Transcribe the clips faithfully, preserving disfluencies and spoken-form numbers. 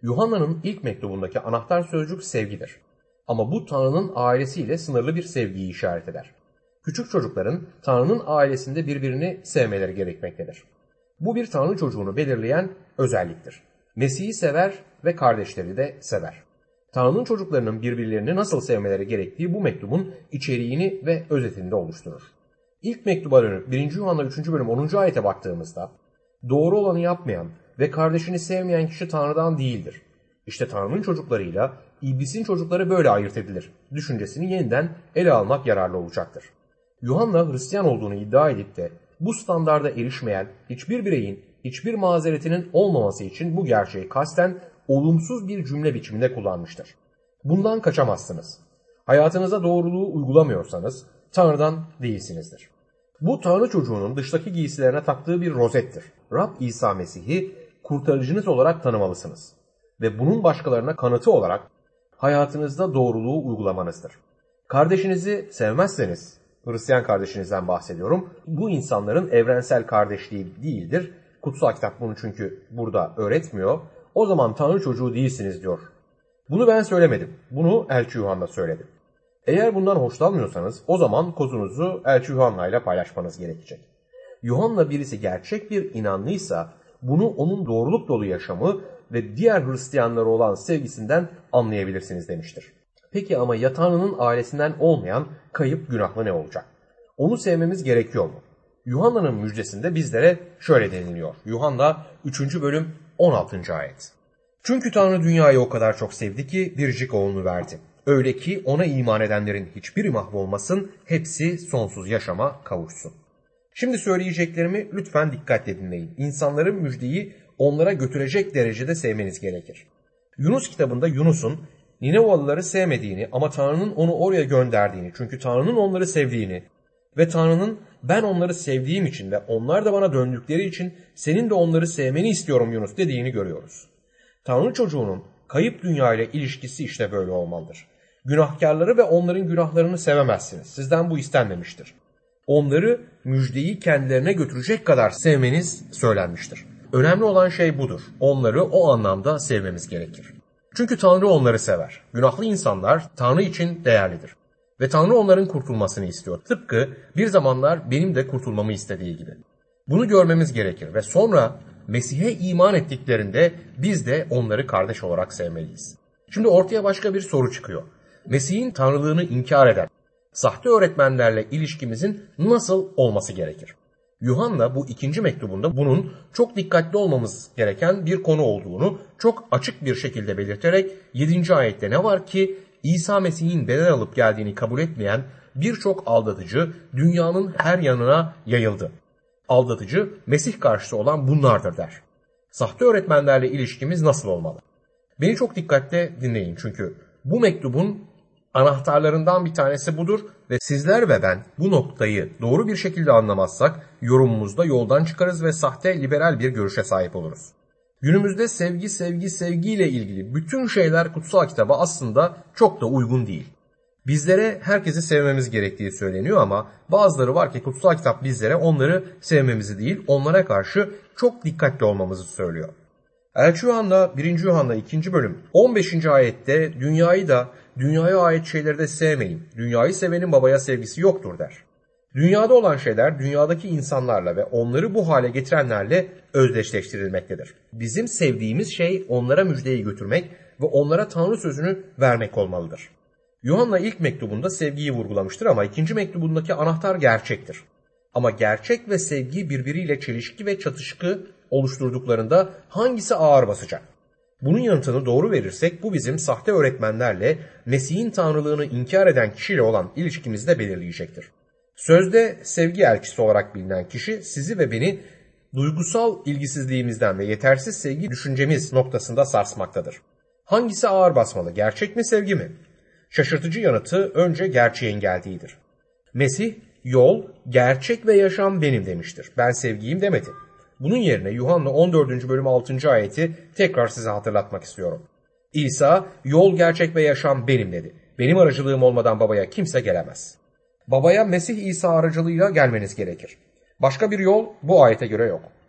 Yuhanna'nın ilk mektubundaki anahtar sözcük sevgidir. Ama bu Tanrı'nın ailesiyle sınırlı bir sevgiyi işaret eder. Küçük çocukların Tanrı'nın ailesinde birbirini sevmeleri gerekmektedir. Bu bir Tanrı çocuğunu belirleyen özelliktir. Mesih'i sever ve kardeşleri de sever. Tanrı'nın çocuklarının birbirlerini nasıl sevmeleri gerektiği bu mektubun içeriğini ve özetinde oluşturur. İlk mektuba dönüp birinci. Yuhanna üçüncü bölüm onuncu ayete baktığımızda, doğru olanı yapmayan ve kardeşini sevmeyen kişi Tanrı'dan değildir. İşte Tanrı'nın çocuklarıyla İblisin çocukları böyle ayırt edilir düşüncesini yeniden ele almak yararlı olacaktır. Yuhanna Hristiyan olduğunu iddia edip de bu standarda erişmeyen hiçbir bireyin hiçbir mazeretinin olmaması için bu gerçeği kasten olumsuz bir cümle biçiminde kullanmıştır. Bundan kaçamazsınız. Hayatınıza doğruluğu uygulamıyorsanız Tanrı'dan değilsinizdir. Bu Tanrı çocuğunun dıştaki giysilerine taktığı bir rozettir. Rab İsa Mesih'i kurtarıcınız olarak tanımalısınız. Ve bunun başkalarına kanıtı olarak hayatınızda doğruluğu uygulamanızdır. Kardeşinizi sevmezseniz, Hristiyan kardeşinizden bahsediyorum, bu insanların evrensel kardeşliği değildir. Kutsal kitap bunu çünkü burada öğretmiyor. O zaman Tanrı çocuğu değilsiniz diyor. Bunu ben söylemedim. Bunu Elçi Yuhanna söyledi. Eğer bundan hoşlanmıyorsanız o zaman kozunuzu Elçi Yuhanna ile paylaşmanız gerekecek. Yuhanna birisi gerçek bir inanlıysa bunu onun doğruluk dolu yaşamı ve diğer Hristiyanlara olan sevgisinden anlayabilirsiniz demiştir. Peki ama ya Tanrı'nın ailesinden olmayan kayıp günahlı ne olacak? Onu sevmemiz gerekiyor mu? Yuhanna'nın müjdesinde bizlere şöyle deniliyor. Yuhanna üçüncü bölüm on altıncı ayet. Çünkü Tanrı dünyayı o kadar çok sevdi ki biricik oğlunu verdi. Öyle ki ona iman edenlerin hiçbiri mahvolmasın, hepsi sonsuz yaşama kavuşsun. Şimdi söyleyeceklerimi lütfen dikkatle dinleyin. İnsanların müjdeyi onlara götürecek derecede sevmeniz gerekir. Yunus kitabında Yunus'un Ninevalıları sevmediğini ama Tanrı'nın onu oraya gönderdiğini, çünkü Tanrı'nın onları sevdiğini ve Tanrı'nın ben onları sevdiğim için ve onlar da bana döndükleri için senin de onları sevmeni istiyorum Yunus dediğini görüyoruz. Tanrı çocuğunun kayıp dünya ile ilişkisi işte böyle olmalıdır. Günahkarları ve onların günahlarını sevemezsiniz. Sizden bu istenmemiştir. Onları müjdeyi kendilerine götürecek kadar sevmeniz söylenmiştir. Önemli olan şey budur. Onları o anlamda sevmemiz gerekir. Çünkü Tanrı onları sever. Günahlı insanlar Tanrı için değerlidir. Ve Tanrı onların kurtulmasını istiyor. Tıpkı bir zamanlar benim de kurtulmamı istediği gibi. Bunu görmemiz gerekir ve sonra Mesih'e iman ettiklerinde biz de onları kardeş olarak sevmeliyiz. Şimdi ortaya başka bir soru çıkıyor. Mesih'in tanrılığını inkar eden sahte öğretmenlerle ilişkimizin nasıl olması gerekir? Yuhanna bu ikinci mektubunda bunun çok dikkatli olmamız gereken bir konu olduğunu çok açık bir şekilde belirterek yedinci ayette ne var ki İsa Mesih'in bedel alıp geldiğini kabul etmeyen birçok aldatıcı dünyanın her yanına yayıldı. Aldatıcı Mesih karşıtı olan bunlardır der. Sahte öğretmenlerle ilişkimiz nasıl olmalı? Beni çok dikkatle dinleyin çünkü bu mektubun anahtarlarından bir tanesi budur ve sizler ve ben bu noktayı doğru bir şekilde anlamazsak yorumumuzda yoldan çıkarız ve sahte liberal bir görüşe sahip oluruz. Günümüzde sevgi, sevgi, sevgiyle ilgili bütün şeyler kutsal kitaba aslında çok da uygun değil. Bizlere herkesi sevmemiz gerektiği söyleniyor ama bazıları var ki kutsal kitap bizlere onları sevmemizi değil, onlara karşı çok dikkatli olmamızı söylüyor. Elçi Yuhanna birinci. Yuhanna ikinci bölüm on beşinci ayette dünyayı da dünyaya ait şeyleri de sevmeyin. Dünyayı sevenin babaya sevgisi yoktur der. Dünyada olan şeyler dünyadaki insanlarla ve onları bu hale getirenlerle özdeşleştirilmektedir. Bizim sevdiğimiz şey onlara müjdeyi götürmek ve onlara Tanrı sözünü vermek olmalıdır. Yuhanna ilk mektubunda sevgiyi vurgulamıştır ama ikinci mektubundaki anahtar gerçektir. Ama gerçek ve sevgi birbiriyle çelişki ve çatışkı oluşturduklarında hangisi ağır basacak? Bunun yanıtını doğru verirsek bu bizim sahte öğretmenlerle Mesih'in tanrılığını inkar eden kişiyle olan ilişkimizi de belirleyecektir. Sözde sevgi elçisi olarak bilinen kişi sizi ve beni duygusal ilgisizliğimizden ve yetersiz sevgi düşüncemiz noktasında sarsmaktadır. Hangisi ağır basmalı? Gerçek mi, sevgi mi? Şaşırtıcı yanıtı önce gerçeğin geldiğidir. Mesih, yol, gerçek ve yaşam benim demiştir. Ben sevgiyim demedi. Bunun yerine Yuhanna on dördüncü bölüm altıncı ayeti tekrar size hatırlatmak istiyorum. İsa, yol, gerçek ve yaşam benim dedi. Benim aracılığım olmadan babaya kimse gelemez. Babaya Mesih İsa aracılığıyla gelmeniz gerekir. Başka bir yol bu ayete göre yok.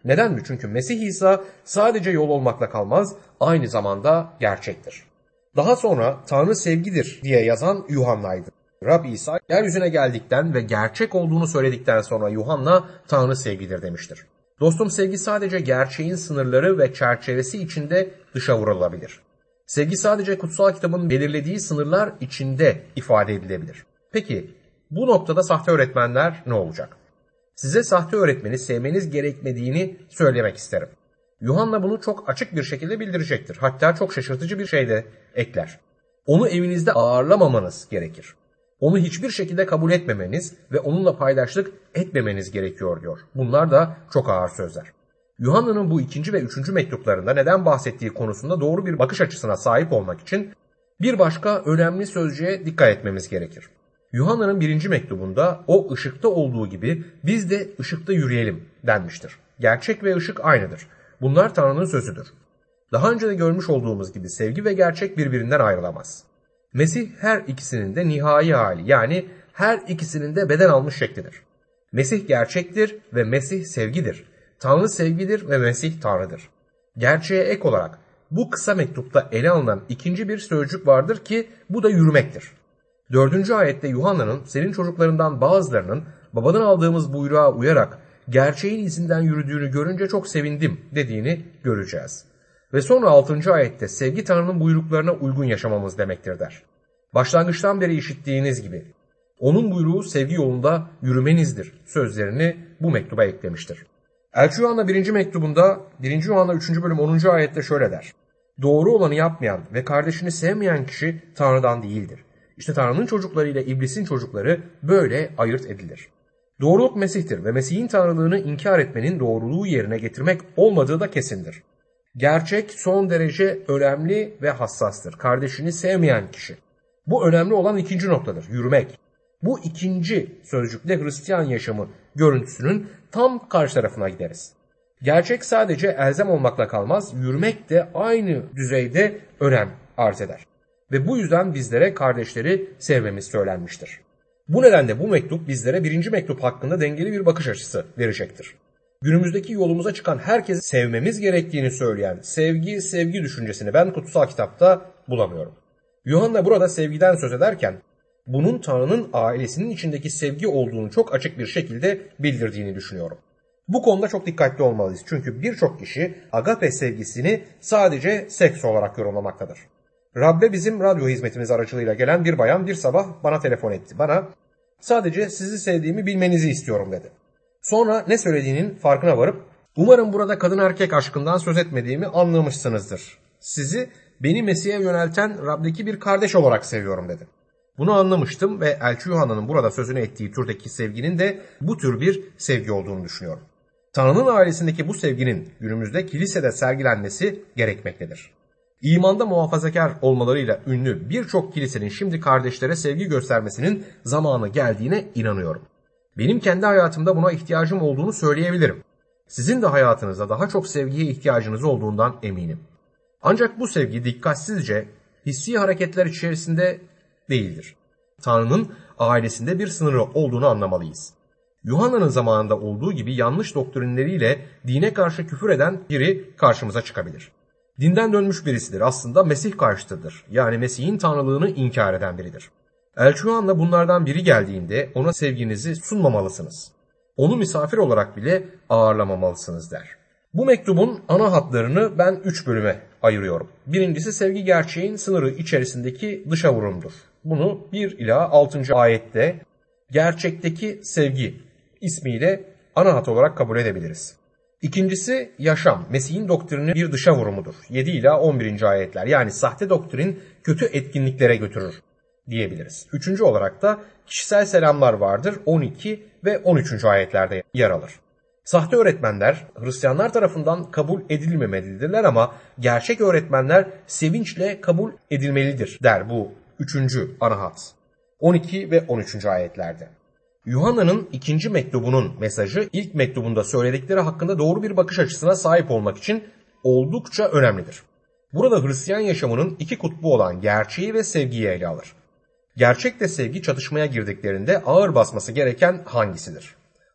Neden mi? Çünkü Mesih İsa sadece yol olmakla kalmaz, aynı zamanda gerçektir. Daha sonra Tanrı sevgidir diye yazan Yuhanna'ydı. Rab İsa yeryüzüne geldikten ve gerçek olduğunu söyledikten sonra Yuhanna Tanrı sevgidir demiştir. Dostum, sevgi sadece gerçeğin sınırları ve çerçevesi içinde dışa vurulabilir. Sevgi sadece kutsal kitabın belirlediği sınırlar içinde ifade edilebilir. Peki bu noktada sahte öğretmenler ne olacak? Size sahte öğretmeni sevmeniz gerekmediğini söylemek isterim. Yuhanna bunu çok açık bir şekilde bildirecektir. Hatta çok şaşırtıcı bir şey de ekler. Onu evinizde ağırlamamanız gerekir. Onu hiçbir şekilde kabul etmemeniz ve onunla paydaşlık etmemeniz gerekiyor diyor. Bunlar da çok ağır sözler. Yuhanna'nın bu ikinci ve üçüncü mektuplarında neden bahsettiği konusunda doğru bir bakış açısına sahip olmak için bir başka önemli sözcüğe dikkat etmemiz gerekir. Yuhanna'nın birinci mektubunda o ışıkta olduğu gibi biz de ışıkta yürüyelim denmiştir. Gerçek ve ışık aynıdır. Bunlar Tanrı'nın sözüdür. Daha önce de görmüş olduğumuz gibi sevgi ve gerçek birbirinden ayrılamaz. Mesih her ikisinin de nihai hali, yani her ikisinin de beden almış şeklidir. Mesih gerçektir ve Mesih sevgidir. Tanrı sevgidir ve Mesih Tanrı'dır. Gerçeğe ek olarak bu kısa mektupta ele alınan ikinci bir sözcük vardır ki bu da yürümektir. Dördüncü ayette Yuhanna'nın senin çocuklarından bazılarının babadan aldığımız buyruğa uyarak gerçeğin izinden yürüdüğünü görünce çok sevindim dediğini göreceğiz. Ve sonra altıncı ayette sevgi Tanrı'nın buyruklarına uygun yaşamamız demektir der. Başlangıçtan beri işittiğiniz gibi onun buyruğu sevgi yolunda yürümenizdir sözlerini bu mektuba eklemiştir. Elçi Yuhanna birinci mektubunda birinci Yuhanna üçüncü bölüm onuncu ayette şöyle der. Doğru olanı yapmayan ve kardeşini sevmeyen kişi Tanrı'dan değildir. İşte Tanrı'nın çocukları ile iblisin çocukları böyle ayırt edilir. Doğruluk Mesih'tir ve Mesih'in tanrılığını inkar etmenin doğruluğu yerine getirmek olmadığı da kesindir. Gerçek son derece önemli ve hassastır. Kardeşini sevmeyen kişi. Bu önemli olan ikinci noktadır. Yürümek. Bu ikinci sözcükle Hristiyan yaşamı görüntüsünün tam karşı tarafına gideriz. Gerçek sadece elzem olmakla kalmaz, yürümek de aynı düzeyde önem arz eder. Ve bu yüzden bizlere kardeşleri sevmemiz söylenmiştir. Bu nedenle bu mektup bizlere birinci mektup hakkında dengeli bir bakış açısı verecektir. Günümüzdeki yolumuza çıkan herkesi sevmemiz gerektiğini söyleyen sevgi, sevgi düşüncesini ben kutsal kitapta bulamıyorum. Yuhanna burada sevgiden söz ederken bunun Tanrı'nın ailesinin içindeki sevgi olduğunu çok açık bir şekilde bildirdiğini düşünüyorum. Bu konuda çok dikkatli olmalıyız çünkü birçok kişi agape sevgisini sadece seks olarak yorumlamaktadır. Rabbe bizim radyo hizmetimiz aracılığıyla gelen bir bayan bir sabah bana telefon etti. Bana sadece sizi sevdiğimi bilmenizi istiyorum dedi. Sonra ne söylediğinin farkına varıp umarım burada kadın erkek aşkından söz etmediğimi anlamışsınızdır. Sizi beni Mesih'e yönelten Rab'deki bir kardeş olarak seviyorum dedi. Bunu anlamıştım ve Elçi Yuhanna'nın burada sözünü ettiği türdeki sevginin de bu tür bir sevgi olduğunu düşünüyorum. Tanrı'nın ailesindeki bu sevginin günümüzde kilisede sergilenmesi gerekmektedir. İmanda muhafazakar olmalarıyla ünlü birçok kilisenin şimdi kardeşlere sevgi göstermesinin zamanı geldiğine inanıyorum. Benim kendi hayatımda buna ihtiyacım olduğunu söyleyebilirim. Sizin de hayatınızda daha çok sevgiye ihtiyacınız olduğundan eminim. Ancak bu sevgi dikkatsizce hissi hareketler içerisinde değildir. Tanrı'nın ailesinde bir sınırı olduğunu anlamalıyız. Yuhanna'nın zamanında olduğu gibi yanlış doktrinleriyle dine karşı küfür eden biri karşımıza çıkabilir. Dinden dönmüş birisidir. Aslında Mesih karşıtıdır. Yani Mesih'in tanrılığını inkar eden biridir. Elçi Yuhanna bunlardan biri geldiğinde ona sevginizi sunmamalısınız. Onu misafir olarak bile ağırlamamalısınız der. Bu mektubun ana hatlarını ben üç bölüme ayırıyorum. Birincisi sevgi gerçeğin sınırı içerisindeki dışa vurumdur. Bunu bir ila altıncı ayette gerçekteki sevgi ismiyle ana hat olarak kabul edebiliriz. İkincisi yaşam, Mesih'in doktrini bir dışa vurumudur. yedi ila on birinci ayetler, yani sahte doktrin kötü etkinliklere götürür diyebiliriz. Üçüncü olarak da kişisel selamlar vardır, on iki ve on üçüncü ayetlerde yer alır. Sahte öğretmenler Hristiyanlar tarafından kabul edilmemelidirler ama gerçek öğretmenler sevinçle kabul edilmelidir der bu üçüncü ana hat. on iki ve on üçüncü ayetlerde. Yuhanna'nın ikinci mektubunun mesajı ilk mektubunda söyledikleri hakkında doğru bir bakış açısına sahip olmak için oldukça önemlidir. Burada Hristiyan yaşamının iki kutbu olan gerçeği ve sevgiyi ele alır. Gerçekle sevgi çatışmaya girdiklerinde ağır basması gereken hangisidir?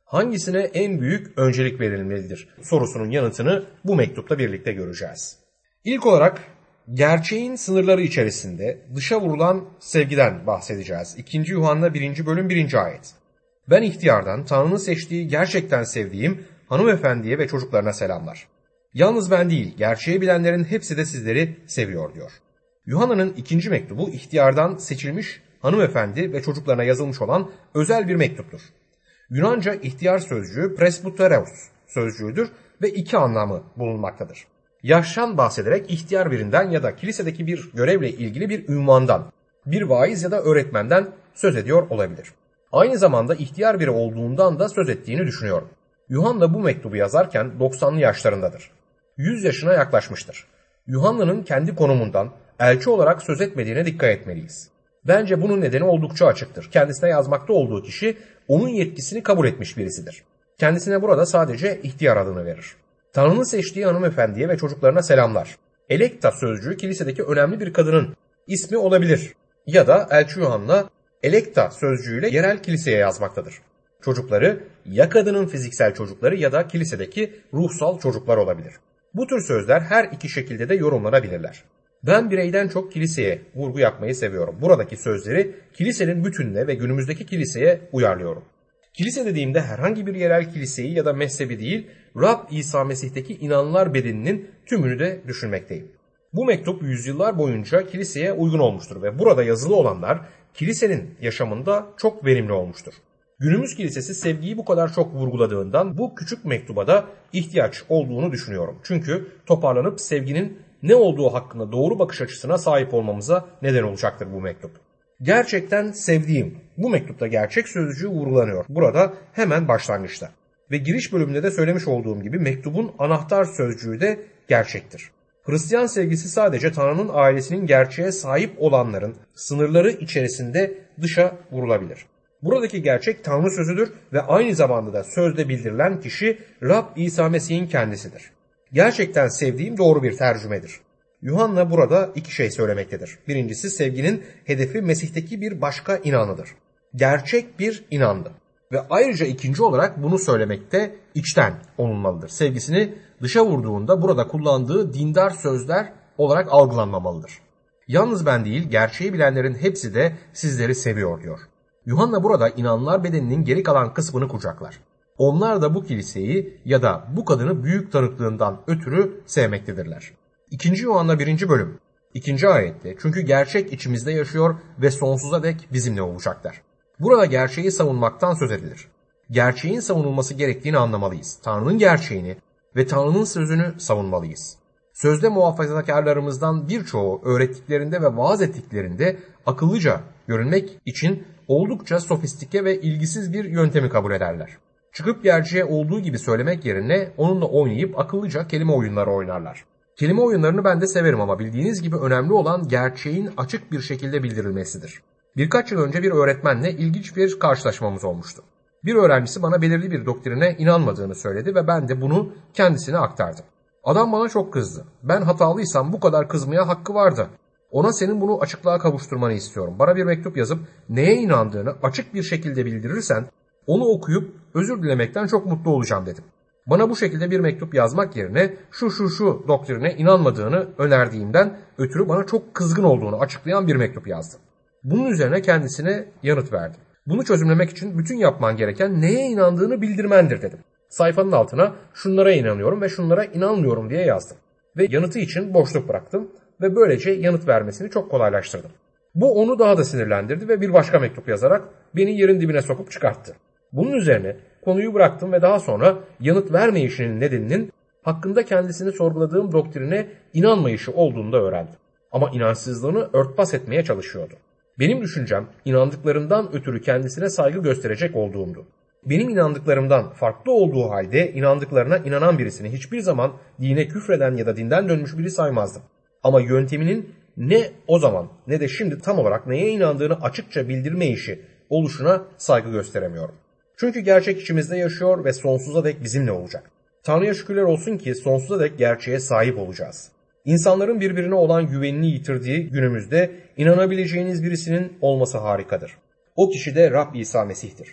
Hangisine en büyük öncelik verilmelidir sorusunun yanıtını bu mektupla birlikte göreceğiz. İlk olarak gerçeğin sınırları içerisinde dışa vurulan sevgiden bahsedeceğiz. ikinci. Yuhanna birinci bölüm birinci ayet. Ben ihtiyardan, Tanrı'nın seçtiği gerçekten sevdiğim hanımefendiye ve çocuklarına selamlar. Yalnız ben değil, gerçeği bilenlerin hepsi de sizleri seviyor diyor. Yuhanna'nın ikinci mektubu ihtiyardan seçilmiş hanımefendi ve çocuklarına yazılmış olan özel bir mektuptur. Yunanca ihtiyar sözcüğü presbyteros sözcüğüdür ve iki anlamı bulunmaktadır. Yaştan bahsederek ihtiyar birinden ya da kilisedeki bir görevle ilgili bir ünvandan, bir vaiz ya da öğretmenden söz ediyor olabilir. Aynı zamanda ihtiyar biri olduğundan da söz ettiğini düşünüyorum. Yuhanna bu mektubu yazarken doksanlı yaşlarındadır. yüz yaşına yaklaşmıştır. Yuhanna'nın kendi konumundan elçi olarak söz etmediğine dikkat etmeliyiz. Bence bunun nedeni oldukça açıktır. Kendisine yazmakta olduğu kişi onun yetkisini kabul etmiş birisidir. Kendisine burada sadece ihtiyar adını verir. Tanrı'nın seçtiği hanımefendiye ve çocuklarına selamlar. Elekta sözcüğü kilisedeki önemli bir kadının ismi olabilir. Ya da elçi Yuhanna Elekta sözcüğüyle yerel kiliseye yazmaktadır. Çocukları ya kadının fiziksel çocukları ya da kilisedeki ruhsal çocuklar olabilir. Bu tür sözler her iki şekilde de yorumlanabilirler. Ben bireyden çok kiliseye vurgu yapmayı seviyorum. Buradaki sözleri kilisenin bütününe ve günümüzdeki kiliseye uyarlıyorum. Kilise dediğimde herhangi bir yerel kiliseyi ya da mezhebi değil, Rab İsa Mesih'teki inananlar bedeninin tümünü de düşünmekteyim. Bu mektup yüzyıllar boyunca kiliseye uygun olmuştur ve burada yazılı olanlar kilisenin yaşamında çok verimli olmuştur. Günümüz kilisesi sevgiyi bu kadar çok vurguladığından bu küçük mektuba da ihtiyaç olduğunu düşünüyorum. Çünkü toparlanıp sevginin ne olduğu hakkında doğru bakış açısına sahip olmamıza neden olacaktır bu mektup. Gerçekten sevdiğim, bu mektupta gerçek sözcüğü vurgulanıyor. Burada hemen başlangıçta. Ve giriş bölümünde de söylemiş olduğum gibi mektubun anahtar sözcüğü de gerçektir. Hristiyan sevgisi sadece Tanrı'nın ailesinin gerçeğe sahip olanların sınırları içerisinde dışa vurulabilir. Buradaki gerçek Tanrı sözüdür ve aynı zamanda da sözde bildirilen kişi Rab İsa Mesih'in kendisidir. Gerçekten sevdiğim doğru bir tercümedir. Yuhanna burada iki şey söylemektedir. Birincisi sevginin hedefi Mesih'teki bir başka inanıdır. Gerçek bir inandı. Ve ayrıca ikinci olarak bunu söylemekte içten olunmalıdır. Sevgisini dışa vurduğunda burada kullandığı dindar sözler olarak algılanmamalıdır. Yalnız ben değil, gerçeği bilenlerin hepsi de sizleri seviyor diyor. Yuhanna burada inananlar bedeninin geri kalan kısmını kucaklar. Onlar da bu kiliseyi ya da bu kadını büyük tanıklığından ötürü sevmektedirler. ikinci. Yuhanna birinci bölüm ikinci ayette çünkü gerçek içimizde yaşıyor ve sonsuza dek bizimle olacaklar. Burada gerçeği savunmaktan söz edilir. Gerçeğin savunulması gerektiğini anlamalıyız. Tanrı'nın gerçeğini ve Tanrı'nın sözünü savunmalıyız. Sözde muhafazakarlarımızdan birçoğu öğrettiklerinde ve vaaz ettiklerinde akıllıca görünmek için oldukça sofistike ve ilgisiz bir yöntemi kabul ederler. Çıkıp gerçeğe olduğu gibi söylemek yerine onunla oynayıp akıllıca kelime oyunları oynarlar. Kelime oyunlarını ben de severim ama bildiğiniz gibi önemli olan gerçeğin açık bir şekilde bildirilmesidir. Birkaç yıl önce bir öğretmenle ilginç bir karşılaşmamız olmuştu. Bir öğrencisi bana belirli bir doktrine inanmadığını söyledi ve ben de bunu kendisine aktardım. Adam bana çok kızdı. Ben hatalıysam bu kadar kızmaya hakkı vardı. Ona senin bunu açıklığa kavuşturmanı istiyorum. Bana bir mektup yazıp neye inandığını açık bir şekilde bildirirsen onu okuyup özür dilemekten çok mutlu olacağım dedim. Bana bu şekilde bir mektup yazmak yerine şu şu şu doktrine inanmadığını önerdiğimden ötürü bana çok kızgın olduğunu açıklayan bir mektup yazdı. Bunun üzerine kendisine yanıt verdim. Bunu çözümlemek için bütün yapman gereken neye inandığını bildirmendir dedim. Sayfanın altına şunlara inanıyorum ve şunlara inanmıyorum diye yazdım. Ve yanıtı için boşluk bıraktım ve böylece yanıt vermesini çok kolaylaştırdım. Bu onu daha da sinirlendirdi ve bir başka mektup yazarak beni yerin dibine sokup çıkarttı. Bunun üzerine konuyu bıraktım ve daha sonra yanıt vermeyişinin nedeninin hakkında kendisini sorguladığım doktrine inanmayışı olduğunu da öğrendim. Ama inançsızlığını örtbas etmeye çalışıyordu. Benim düşüncem inandıklarından ötürü kendisine saygı gösterecek olduğumdu. Benim inandıklarımdan farklı olduğu halde inandıklarına inanan birisini hiçbir zaman dine küfreden ya da dinden dönmüş biri saymazdım. Ama yönteminin ne o zaman ne de şimdi tam olarak neye inandığını açıkça bildirme işi oluşuna saygı gösteremiyorum. Çünkü gerçek içimizde yaşıyor ve sonsuza dek bizimle olacak. Tanrı'ya şükürler olsun ki sonsuza dek gerçeğe sahip olacağız. İnsanların birbirine olan güvenini yitirdiği günümüzde inanabileceğiniz birisinin olması harikadır. O kişi de Rab İsa Mesih'tir.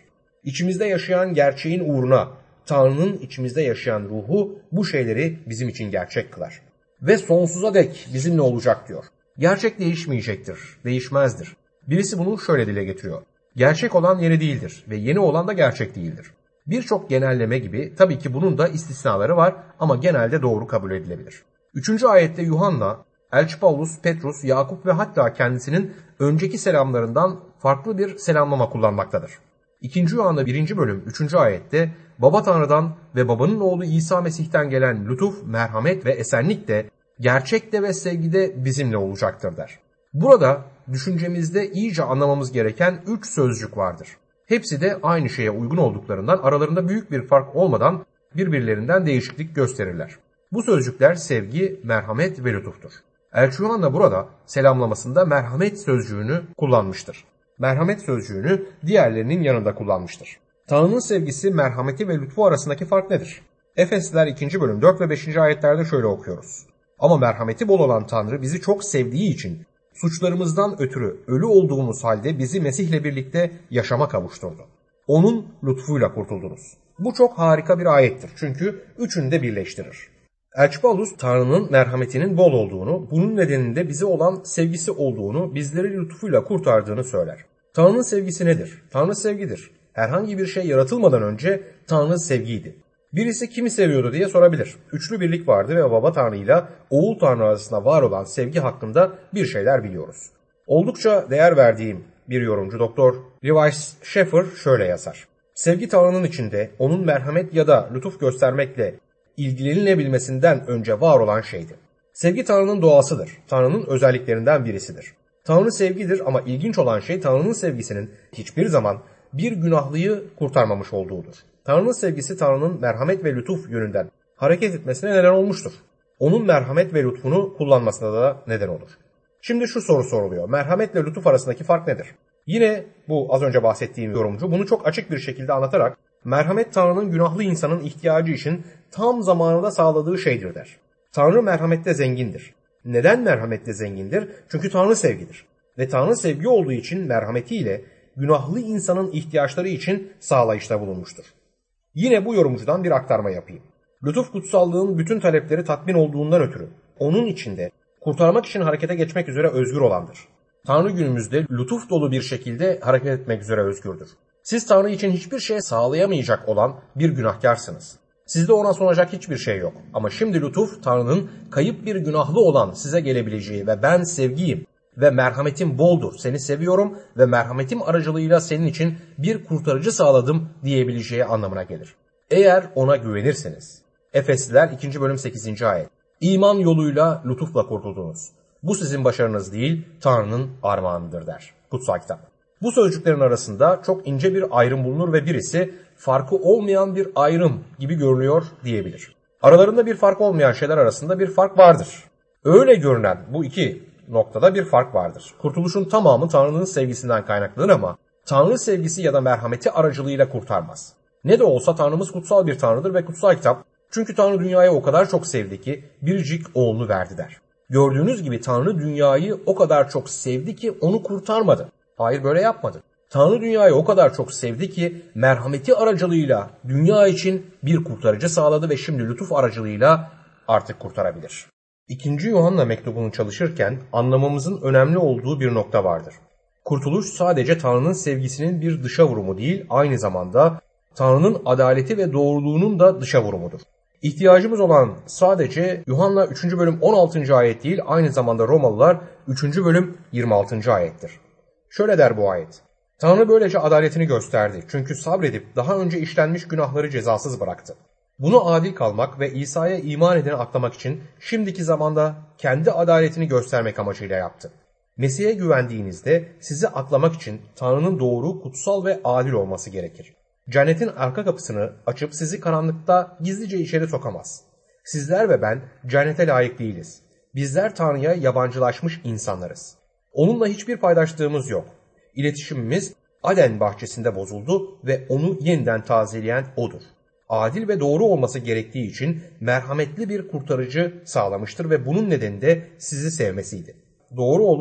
İçimizde yaşayan gerçeğin uğruna Tanrı'nın içimizde yaşayan ruhu bu şeyleri bizim için gerçek kılar. Ve sonsuza dek bizimle olacak diyor. Gerçek değişmeyecektir, değişmezdir. Birisi bunu şöyle dile getiriyor. Gerçek olan yeni değildir ve yeni olan da gerçek değildir. Birçok genelleme gibi tabii ki bunun da istisnaları var ama genelde doğru kabul edilebilir. Üçüncü ayette Yuhanna, Elçi Paulus, Petrus, Yakup ve hatta kendisinin önceki selamlarından farklı bir selamlama kullanmaktadır. İkinci Yuhanna birinci bölüm üçüncü ayette Baba Tanrı'dan ve Babanın oğlu İsa Mesih'ten gelen lütuf, merhamet ve esenlik de gerçekte ve sevgide bizimle olacaktır der. Burada düşüncemizde iyice anlamamız gereken üç sözcük vardır. Hepsi de aynı şeye uygun olduklarından aralarında büyük bir fark olmadan birbirlerinden değişiklik gösterirler. Bu sözcükler sevgi, merhamet ve lütuftur. Elçi Yuhanna burada selamlamasında merhamet sözcüğünü kullanmıştır. Merhamet sözcüğünü diğerlerinin yanında kullanmıştır. Tanrı'nın sevgisi, merhameti ve lütfu arasındaki fark nedir? Efesliler ikinci bölüm dört ve beşinci ayetlerde şöyle okuyoruz. Ama merhameti bol olan Tanrı bizi çok sevdiği için suçlarımızdan ötürü ölü olduğumuz halde bizi Mesih'le birlikte yaşama kavuşturdu. Onun lütfuyla kurtuldunuz. Bu çok harika bir ayettir çünkü üçünü de birleştirir. Elçi Paulus Tanrı'nın merhametinin bol olduğunu, bunun nedeninde bize olan sevgisi olduğunu, bizleri lütfuyla kurtardığını söyler. Tanrı'nın sevgisi nedir? Tanrı sevgidir. Herhangi bir şey yaratılmadan önce Tanrı sevgiydi. Birisi kimi seviyordu diye sorabilir. Üçlü birlik vardı ve Baba Tanrı ile Oğul Tanrı arasında var olan sevgi hakkında bir şeyler biliyoruz. Oldukça değer verdiğim bir yorumcu Doktor Levi Schaeffer şöyle yazar. Sevgi Tanrı'nın içinde onun merhamet ya da lütuf göstermekle ilgilenilebilmesinden önce var olan şeydi. Sevgi Tanrı'nın doğasıdır. Tanrı'nın özelliklerinden birisidir. Tanrı sevgidir ama ilginç olan şey Tanrı'nın sevgisinin hiçbir zaman bir günahlıyı kurtarmamış olduğudur. Tanrı'nın sevgisi Tanrı'nın merhamet ve lütuf yönünden hareket etmesine neden olmuştur. Onun merhamet ve lütfunu kullanmasına da neden olur. Şimdi şu soru soruluyor. Merhametle lütuf arasındaki fark nedir? Yine bu az önce bahsettiğim yorumcu bunu çok açık bir şekilde anlatarak merhamet Tanrı'nın günahlı insanın ihtiyacı için tam zamanında sağladığı şeydir der. Tanrı merhamette zengindir. Neden merhamette zengindir? Çünkü Tanrı sevgidir. Ve Tanrı sevgi olduğu için merhametiyle günahlı insanın ihtiyaçları için sağlayışta bulunmuştur. Yine bu yorumcudan bir aktarma yapayım. Lütuf kutsallığın bütün talepleri tatmin olduğundan ötürü onun içinde kurtarmak için harekete geçmek üzere özgür olandır. Tanrı günümüzde lütuf dolu bir şekilde hareket etmek üzere özgürdür. Siz Tanrı için hiçbir şey sağlayamayacak olan bir günahkarsınız. Sizde ona sunacak hiçbir şey yok. Ama şimdi lütuf Tanrı'nın kayıp bir günahlı olan size gelebileceği ve ben sevgiyim ve merhametim boldur. Seni seviyorum ve merhametim aracılığıyla senin için bir kurtarıcı sağladım diyebileceği anlamına gelir. Eğer ona güvenirseniz. Efesliler ikinci bölüm sekizinci ayet. İman yoluyla lütufla kurtuldunuz. Bu sizin başarınız değil, Tanrı'nın armağanıdır der kutsal kitap. Bu sözcüklerin arasında çok ince bir ayrım bulunur ve birisi farkı olmayan bir ayrım gibi görünüyor diyebilir. Aralarında bir fark olmayan şeyler arasında bir fark vardır. Öyle görünen bu iki noktada bir fark vardır. Kurtuluşun tamamı Tanrı'nın sevgisinden kaynaklanır ama Tanrı sevgisi ya da merhameti aracılığıyla kurtarmaz. Ne de olsa Tanrımız kutsal bir Tanrı'dır ve kutsal kitap çünkü Tanrı dünyayı o kadar çok sevdi ki biricik oğlunu verdi der. Gördüğünüz gibi Tanrı dünyayı o kadar çok sevdi ki onu kurtarmadı. Hayır, böyle yapmadı. Tanrı dünyayı o kadar çok sevdi ki merhameti aracılığıyla dünya için bir kurtarıcı sağladı ve şimdi lütuf aracılığıyla artık kurtarabilir. İkinci Yuhanna mektubunu çalışırken anlamamızın önemli olduğu bir nokta vardır. Kurtuluş sadece Tanrı'nın sevgisinin bir dışa vurumu değil, aynı zamanda Tanrı'nın adaleti ve doğruluğunun da dışa vurumudur. İhtiyacımız olan sadece Yuhanna üçüncü bölüm on altıncı ayet değil, aynı zamanda Romalılar üçüncü bölüm yirmi altıncı ayettir. Şöyle der bu ayet. Tanrı böylece adaletini gösterdi. Çünkü sabredip daha önce işlenmiş günahları cezasız bıraktı. Bunu adil kalmak ve İsa'ya iman edeni aklamak için şimdiki zamanda kendi adaletini göstermek amacıyla yaptı. Mesih'e güvendiğinizde sizi aklamak için Tanrı'nın doğru, kutsal ve adil olması gerekir. Cennetin arka kapısını açıp sizi karanlıkta gizlice içeri sokamaz. Sizler ve ben cennete layık değiliz. Bizler Tanrı'ya yabancılaşmış insanlarız. Onunla hiçbir paydaşlığımız yok. İletişimimiz Aden bahçesinde bozuldu ve onu yeniden tazeleyen O'dur. Adil ve doğru olması gerektiği için merhametli bir kurtarıcı sağlamıştır ve bunun nedeni de sizi sevmesiydi. Doğru olup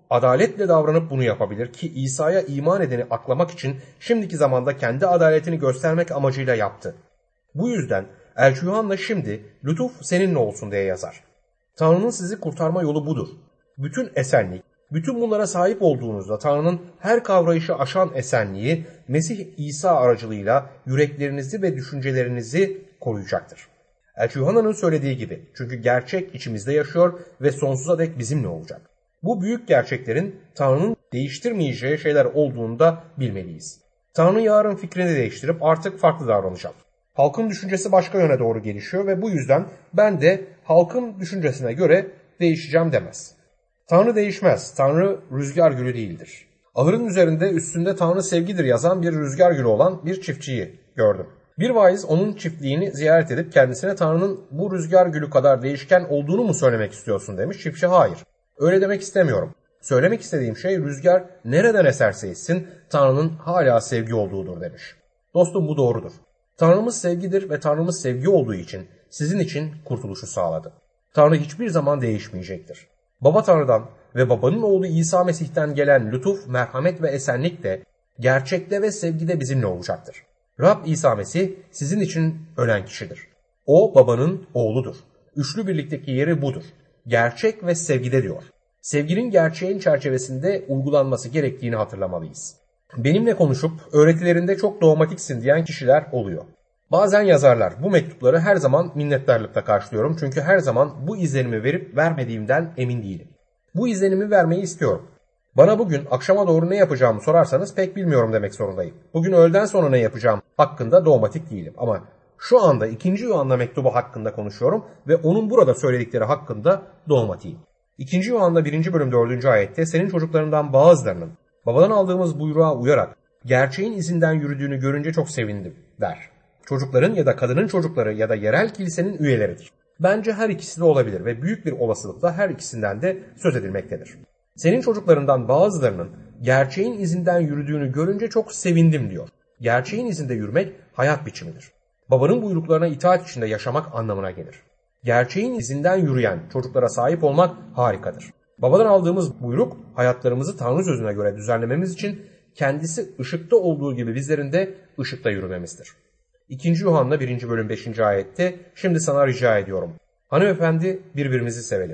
Adaletle davranıp bunu yapabilir ki İsa'ya iman edeni aklamak için şimdiki zamanda kendi adaletini göstermek amacıyla yaptı. Bu yüzden Elçi Yuhanna şimdi lütuf seninle olsun diye yazar. Tanrı'nın sizi kurtarma yolu budur. Bütün esenlik, bütün bunlara sahip olduğunuzda Tanrı'nın her kavrayışı aşan esenliği Mesih İsa aracılığıyla yüreklerinizi ve düşüncelerinizi koruyacaktır. Elçi Yuhanna'nın söylediği gibi, çünkü gerçek içimizde yaşıyor ve sonsuza dek bizimle olacak. Bu büyük gerçeklerin Tanrı'nın değiştirmeyeceği şeyler olduğunu da bilmeliyiz. Tanrı yarın fikrini değiştirip artık farklı davranacak. Halkın düşüncesi başka yöne doğru gelişiyor ve bu yüzden ben de halkın düşüncesine göre değişeceğim demez. Tanrı değişmez. Tanrı rüzgar gülü değildir. Ahırın üzerinde üstünde Tanrı sevgidir yazan bir rüzgar gülü olan bir çiftçiyi gördüm. Bir vaiz onun çiftliğini ziyaret edip kendisine Tanrı'nın bu rüzgar gülü kadar değişken olduğunu mu söylemek istiyorsun demiş. Çiftçi hayır. Öyle demek istemiyorum. Söylemek istediğim şey rüzgar nereden eserse essin Tanrı'nın hala sevgi olduğudur demiş. Dostum bu doğrudur. Tanrımız sevgidir ve Tanrımız sevgi olduğu için sizin için kurtuluşu sağladı. Tanrı hiçbir zaman değişmeyecektir. Baba Tanrı'dan ve babanın oğlu İsa Mesih'ten gelen lütuf, merhamet ve esenlik de gerçekte ve sevgide bizimle olacaktır. Rab İsa Mesih sizin için ölen kişidir. O babanın oğludur. Üçlü birlikteki yeri budur. Gerçek ve sevgide diyor. Sevginin gerçeğin çerçevesinde uygulanması gerektiğini hatırlamalıyız. Benimle konuşup öğretilerinde çok dogmatiksin diyen kişiler oluyor. Bazen yazarlar, bu mektupları her zaman minnettarlıkla karşılıyorum çünkü her zaman bu izlenimi verip vermediğimden emin değilim. Bu izlenimi vermeyi istiyorum. Bana bugün akşama doğru ne yapacağımı sorarsanız pek bilmiyorum demek zorundayım. Bugün öğleden sonra ne yapacağım hakkında dogmatik değilim ama şu anda ikinci Yuhanna mektubu hakkında konuşuyorum ve onun burada söyledikleri hakkında dogmatiyim. ikinci Yuhanna birinci bölüm dördüncü ayette senin çocuklarından bazılarının babadan aldığımız buyruğa uyarak gerçeğin izinden yürüdüğünü görünce çok sevindim der. Çocukların ya da kadının çocukları ya da yerel kilisenin üyeleridir. Bence her ikisi de olabilir ve büyük bir olasılıkla her ikisinden de söz edilmektedir. Senin çocuklarından bazılarının gerçeğin izinden yürüdüğünü görünce çok sevindim diyor. Gerçeğin izinde yürümek hayat biçimidir. Babanın buyruklarına itaat içinde yaşamak anlamına gelir. Gerçeğin izinden yürüyen çocuklara sahip olmak harikadır. Babadan aldığımız buyruk hayatlarımızı Tanrı sözüne göre düzenlememiz için kendisi ışıkta olduğu gibi bizlerin de ışıkta yürümemizdir. ikinci Yuhanna birinci bölüm beşinci ayette şimdi sana rica ediyorum. Hanımefendi birbirimizi sevelim.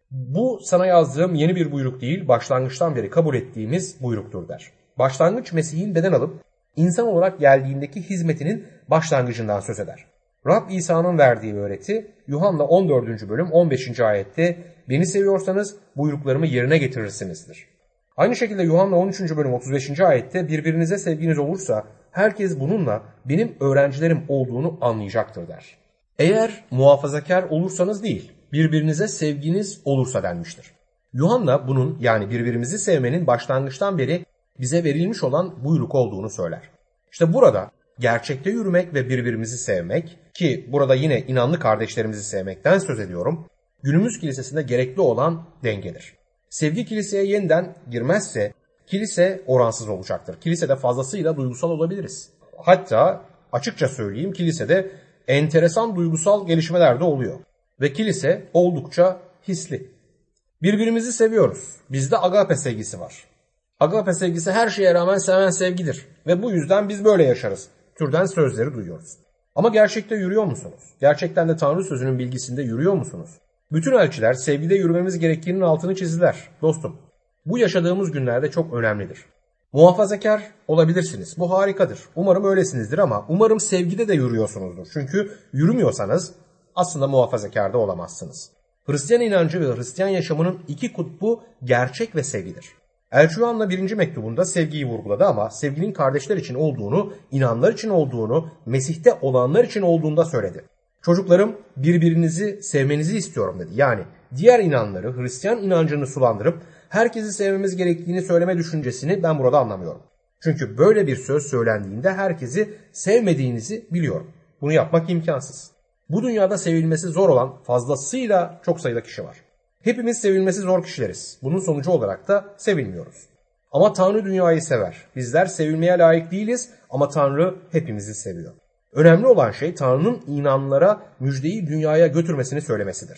Bu sana yazdığım yeni bir buyruk değil, başlangıçtan beri kabul ettiğimiz buyruktur der. Başlangıç Mesih'in beden alıp insan olarak geldiğindeki hizmetinin başlangıcından söz eder. Rab İsa'nın verdiği öğreti Yuhanna on dördüncü bölüm on beşinci ayette beni seviyorsanız buyruklarımı yerine getirirsinizdir. Aynı şekilde Yuhanna on üçüncü bölüm otuz beşinci ayette birbirinize sevginiz olursa herkes bununla benim öğrencilerim olduğunu anlayacaktır der. Eğer muhafazakar olursanız değil, birbirinize sevginiz olursa denmiştir. Yuhanna bunun yani birbirimizi sevmenin başlangıçtan beri bize verilmiş olan buyruk olduğunu söyler. İşte burada gerçekte yürümek ve birbirimizi sevmek ki burada yine inanlı kardeşlerimizi sevmekten söz ediyorum, günümüz kilisesinde gerekli olan dengedir. Sevgi kiliseye yeniden girmezse kilise oransız olacaktır. Kilisede fazlasıyla duygusal olabiliriz. Hatta açıkça söyleyeyim kilisede enteresan duygusal gelişmeler de oluyor. Ve kilise oldukça hisli. Birbirimizi seviyoruz. Bizde agape sevgisi var. Agape sevgisi her şeye rağmen seven sevgidir. Ve bu yüzden biz böyle yaşarız. Türden sözleri duyuyoruz. Ama gerçekte yürüyor musunuz? Gerçekten de Tanrı sözünün bilgisinde yürüyor musunuz? Bütün elçiler sevgide yürümemiz gerektiğinin altını çizdiler. Dostum, bu yaşadığımız günlerde çok önemlidir. Muhafazakar olabilirsiniz. Bu harikadır. Umarım öylesinizdir ama umarım sevgide de yürüyorsunuzdur. Çünkü yürümüyorsanız aslında muhafazakar da olamazsınız. Hristiyan inancı ve Hristiyan yaşamının iki kutbu gerçek ve sevgidir. Elçi Yuhanna birinci mektubunda sevgiyi vurguladı ama sevginin kardeşler için olduğunu, inanlar için olduğunu, Mesih'te olanlar için olduğunu da söyledi. Çocuklarım birbirinizi sevmenizi istiyorum dedi. Yani diğer inanları Hristiyan inancını sulandırıp herkesi sevmemiz gerektiğini söyleme düşüncesini ben burada anlamıyorum. Çünkü böyle bir söz söylendiğinde herkesi sevmediğinizi biliyorum. Bunu yapmak imkansız. Bu dünyada sevilmesi zor olan fazlasıyla çok sayıda kişi var. Hepimiz sevilmesi zor kişileriz. Bunun sonucu olarak da sevilmiyoruz. Ama Tanrı dünyayı sever. Bizler sevilmeye layık değiliz ama Tanrı hepimizi seviyor. Önemli olan şey Tanrı'nın inanlara müjdeyi dünyaya götürmesini söylemesidir.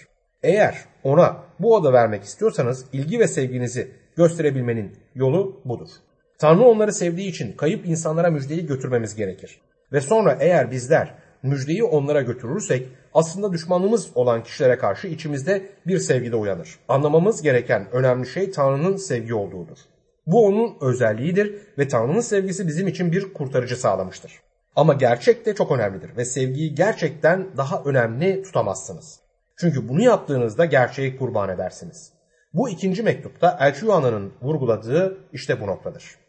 Eğer ona bu adı vermek istiyorsanız ilgi ve sevginizi gösterebilmenin yolu budur. Tanrı onları sevdiği için kayıp insanlara müjdeyi götürmemiz gerekir. Ve sonra eğer bizler müjdeyi onlara götürürsek aslında düşmanımız olan kişilere karşı içimizde bir sevgi de uyanır. Anlamamız gereken önemli şey Tanrı'nın sevgi olduğudur. Bu onun özelliğidir ve Tanrı'nın sevgisi bizim için bir kurtarıcı sağlamıştır. Ama gerçek de çok önemlidir ve sevgiyi gerçekten daha önemli tutamazsınız. Çünkü bunu yaptığınızda gerçeği kurban edersiniz. Bu ikinci mektupta Elçi Yuhanna'nın vurguladığı işte bu noktadır.